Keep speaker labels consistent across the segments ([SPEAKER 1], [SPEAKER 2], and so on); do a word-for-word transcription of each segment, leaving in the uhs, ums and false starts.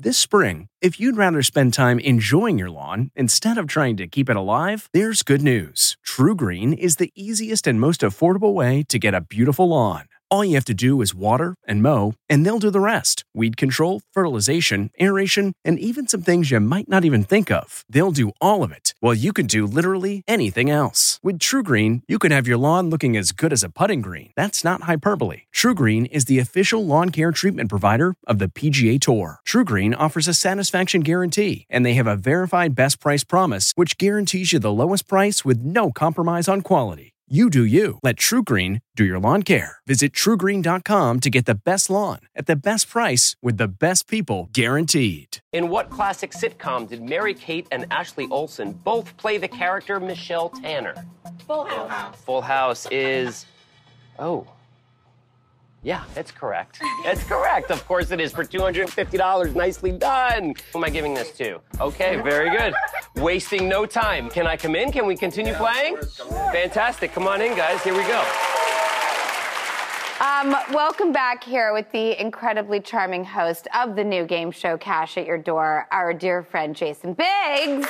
[SPEAKER 1] This spring, if you'd rather spend time enjoying your lawn instead of trying to keep it alive, there's good news. TruGreen is the easiest and most affordable way to get a beautiful lawn. All you have to do is water and mow, and they'll do the rest. Weed control, fertilization, aeration, and even some things you might not even think of. They'll do all of it, while you can do literally anything else. With TruGreen, you can have your lawn looking as good as a putting green. That's not hyperbole. TruGreen is the official lawn care treatment provider of the P G A Tour. TruGreen offers a satisfaction guarantee, and they have a verified best price promise, which guarantees you the lowest price with no compromise on quality. You do you. Let TruGreen do your lawn care. Visit True Green dot com to get the best lawn at the best price with the best people guaranteed.
[SPEAKER 2] In what classic sitcom did Mary-Kate and Ashley Olsen both play the character Michelle Tanner?
[SPEAKER 3] Full House.
[SPEAKER 2] Full House is... Oh. Yeah, that's correct. That's correct. Of course it is for two hundred fifty dollars. Nicely done. Who am I giving this to? Okay, very good. Wasting no time. Can I come in? Can we continue playing? Fantastic. Come on in, guys. Here we go.
[SPEAKER 3] Um, welcome back here with the incredibly charming host of the new game show, Cash at Your Door, our dear friend Jason Biggs.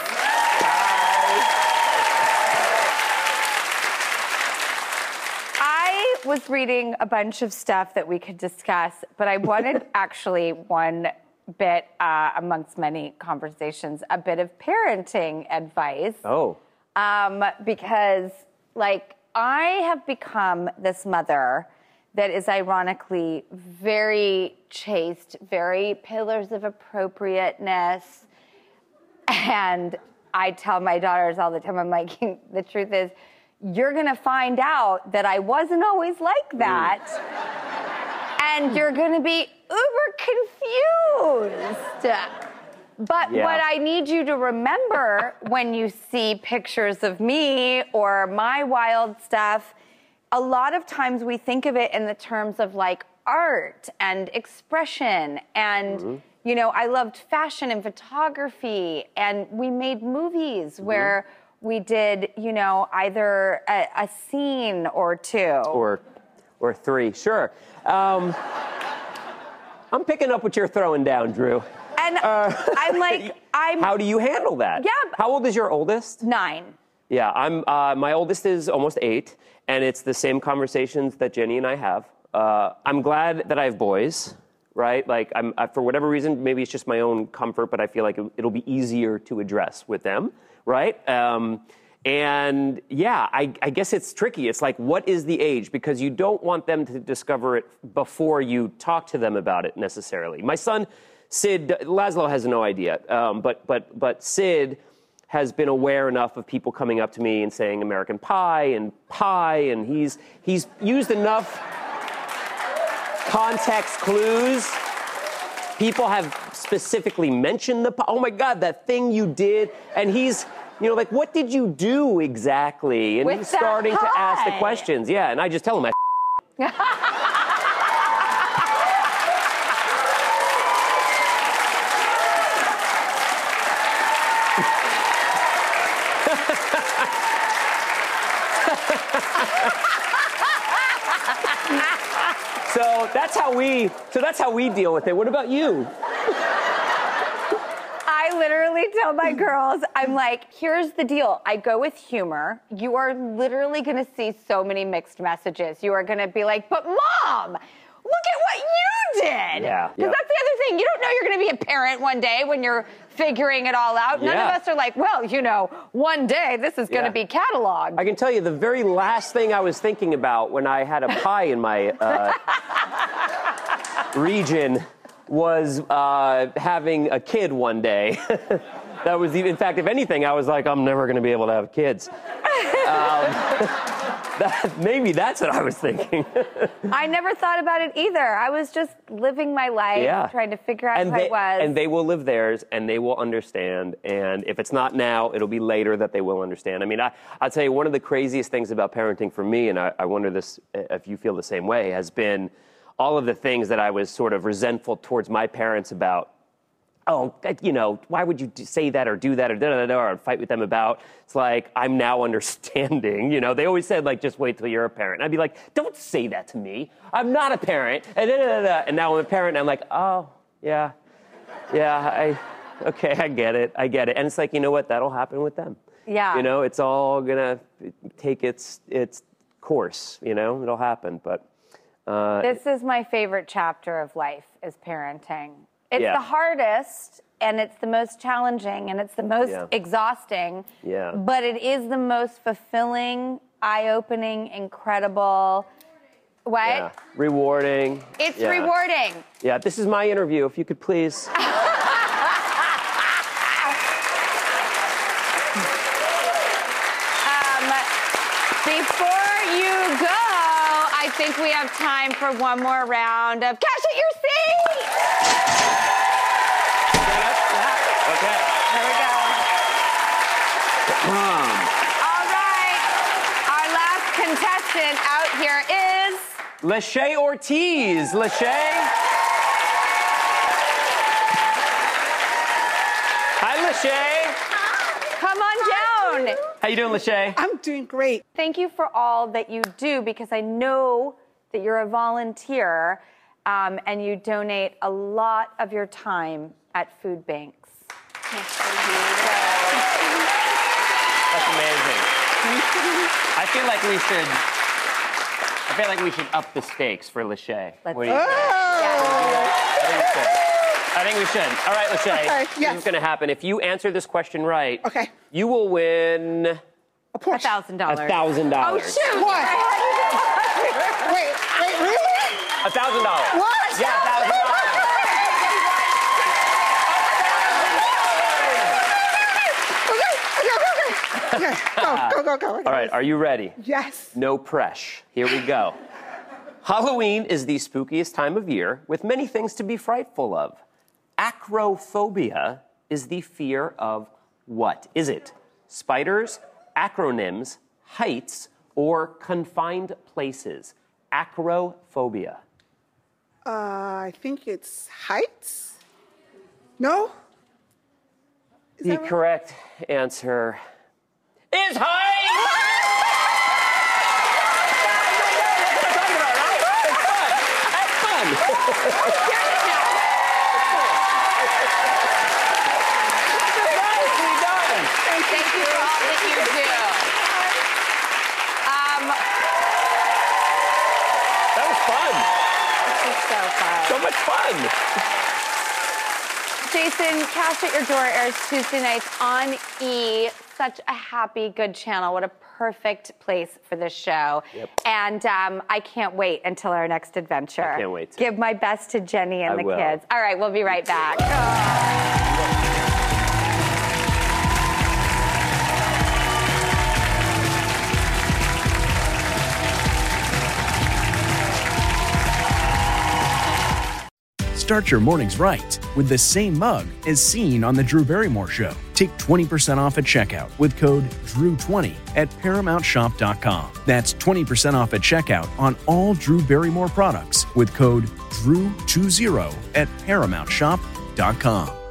[SPEAKER 3] I was reading a bunch of stuff that we could discuss, but I wanted actually one bit, uh, amongst many conversations, a bit of parenting advice.
[SPEAKER 2] Oh.
[SPEAKER 3] Um, because, like, I have become this mother that is ironically very chaste, very pillars of appropriateness. And I tell my daughters all the time, I'm like, the truth is, you're gonna find out that I wasn't always like that. Mm. And you're gonna be uber confused. But yeah. What I need you to remember when you see pictures of me or my wild stuff, a lot of times we think of it in the terms of like art and expression. And, mm-hmm. you know, I loved fashion and photography, and we made movies mm-hmm. where we did, you know, either a, a scene or two.
[SPEAKER 2] Or, or three, sure. Um, I'm picking up what you're throwing down, Drew.
[SPEAKER 3] And uh, I'm like, I'm...
[SPEAKER 2] How do you handle that?
[SPEAKER 3] Yeah.
[SPEAKER 2] How old is your oldest?
[SPEAKER 3] Nine.
[SPEAKER 2] Yeah, I'm. Uh, my oldest is almost eight, and it's the same conversations that Jenny and I have. Uh, I'm glad that I have boys, right? Like, I'm I, for whatever reason, maybe it's just my own comfort, but I feel like it, it'll be easier to address with them, right? Um, and yeah, I, I guess it's tricky. It's like, what is the age? Because you don't want them to discover it before you talk to them about it necessarily. My son, Sid, Laszlo has no idea, um, but but but Sid has been aware enough of people coming up to me and saying American Pie and pie, and he's he's used enough context clues. People have specifically mentioned the pie. Oh my God, that thing you did, and he's, you know, like, what did you do exactly? And
[SPEAKER 3] With
[SPEAKER 2] he's starting to ask the questions. Yeah, and I just tell him I. So that's how we. So that's how we deal with it. What about you?
[SPEAKER 3] I literally tell my girls, I'm like, here's the deal. I go with humor. You are literally going to see so many mixed messages. You are going to be like, but Mom, look at what you did.
[SPEAKER 2] Yeah.
[SPEAKER 3] Because
[SPEAKER 2] yeah.
[SPEAKER 3] that's the other thing. You don't know you're going to be a parent one day when you're figuring it all out. None
[SPEAKER 2] yeah.
[SPEAKER 3] of us are like, well, you know, one day this is going to
[SPEAKER 2] yeah.
[SPEAKER 3] be cataloged.
[SPEAKER 2] I can tell you the very last thing I was thinking about when I had a pie in my uh, region was uh, having a kid one day. That was, the, in fact, if anything, I was like, I'm never going to be able to have kids. Um, that, maybe that's what I was thinking.
[SPEAKER 3] I never thought about it either. I was just living my life,
[SPEAKER 2] yeah.
[SPEAKER 3] trying to figure out
[SPEAKER 2] and
[SPEAKER 3] who
[SPEAKER 2] they,
[SPEAKER 3] I was.
[SPEAKER 2] And they will live theirs, and they will understand. And if it's not now, it'll be later that they will understand. I mean, I, I'll tell you, one of the craziest things about parenting for me, and I, I wonder this if you feel the same way, has been all of the things that I was sort of resentful towards my parents about. Oh, you know, why would you say that or do that or da da da or fight with them about? It's like, I'm now understanding. You know, they always said, like, just wait till you're a parent. And I'd be like, don't say that to me. I'm not a parent. And da da da. And now I'm a parent, and I'm like, oh, yeah. Yeah, I, okay, I get it. I get it. And it's like, you know what? That'll happen with them.
[SPEAKER 3] Yeah.
[SPEAKER 2] You know, it's all gonna take its its course, you know? It'll happen, but... Uh,
[SPEAKER 3] this is my favorite chapter of life, is parenting. It's
[SPEAKER 2] Yeah.
[SPEAKER 3] the hardest, and it's the most challenging, and it's the most
[SPEAKER 2] Yeah.
[SPEAKER 3] exhausting.
[SPEAKER 2] Yeah.
[SPEAKER 3] But it is the most fulfilling, eye-opening, incredible. What?
[SPEAKER 2] yeah. Rewarding.
[SPEAKER 3] It's
[SPEAKER 2] Yeah.
[SPEAKER 3] rewarding.
[SPEAKER 2] Yeah, this is my interview. If you could please...
[SPEAKER 3] Um, before you go, I think we have time for one more round of Cash at Your Seat!
[SPEAKER 2] Okay.
[SPEAKER 3] There we go. All right. Our last contestant out here is...
[SPEAKER 2] Lachey Ortiz. Lachey. Hi, Lachey.
[SPEAKER 3] Come on down.
[SPEAKER 2] How you doing, Lachey?
[SPEAKER 4] I'm doing great.
[SPEAKER 3] Thank you for all that you do, because I know that you're a volunteer um, and you donate a lot of your time at food banks.
[SPEAKER 2] That's amazing. I feel like we should. I feel like we should up the stakes for Lachey.
[SPEAKER 3] Let's
[SPEAKER 2] What do you think? I think we should. I think we should. All right, Lachey.
[SPEAKER 4] Okay, yes.
[SPEAKER 2] This is going to happen. If you answer this question right,
[SPEAKER 4] Okay.
[SPEAKER 2] you will win
[SPEAKER 4] A
[SPEAKER 3] A
[SPEAKER 4] Porsche.
[SPEAKER 3] thousand
[SPEAKER 2] a
[SPEAKER 3] dollars.
[SPEAKER 2] thousand
[SPEAKER 3] Oh
[SPEAKER 2] dollars.
[SPEAKER 3] shoot!
[SPEAKER 4] What? Wait, wait, really?
[SPEAKER 2] A thousand dollars.
[SPEAKER 4] What?
[SPEAKER 2] Yeah, a thousand dollars.
[SPEAKER 4] Okay, okay, okay, okay. Okay, go, go, go, go.
[SPEAKER 2] All right, are you ready?
[SPEAKER 4] Yes.
[SPEAKER 2] No pressure. Here we go. Halloween is the spookiest time of year, with many things to be frightful of. Acrophobia is the fear of what? Is it spiders, acronyms, heights, or confined places? Acrophobia.
[SPEAKER 4] Uh, I think it's heights. No? Is
[SPEAKER 2] The
[SPEAKER 4] that right?
[SPEAKER 2] correct answer is heights! That's fun. Nicely done.
[SPEAKER 3] Thank you for all that you do. Um,
[SPEAKER 2] That was fun.
[SPEAKER 3] this is so fun.
[SPEAKER 2] So much fun.
[SPEAKER 3] Jason, Cash at Your Door airs Tuesday nights on E! Such a happy, good channel. What a perfect place for this show.
[SPEAKER 2] Yep.
[SPEAKER 3] And um, I can't wait until our next adventure.
[SPEAKER 2] I can't wait to.
[SPEAKER 3] Give my best to Jenny and
[SPEAKER 2] I
[SPEAKER 3] the
[SPEAKER 2] will.
[SPEAKER 3] kids. All right, we'll be right back.
[SPEAKER 1] Start your mornings right with the same mug as seen on The Drew Barrymore Show. Take twenty percent off at checkout with code Drew twenty at paramount shop dot com. That's twenty percent off at checkout on all Drew Barrymore products with code Drew twenty at paramount shop dot com.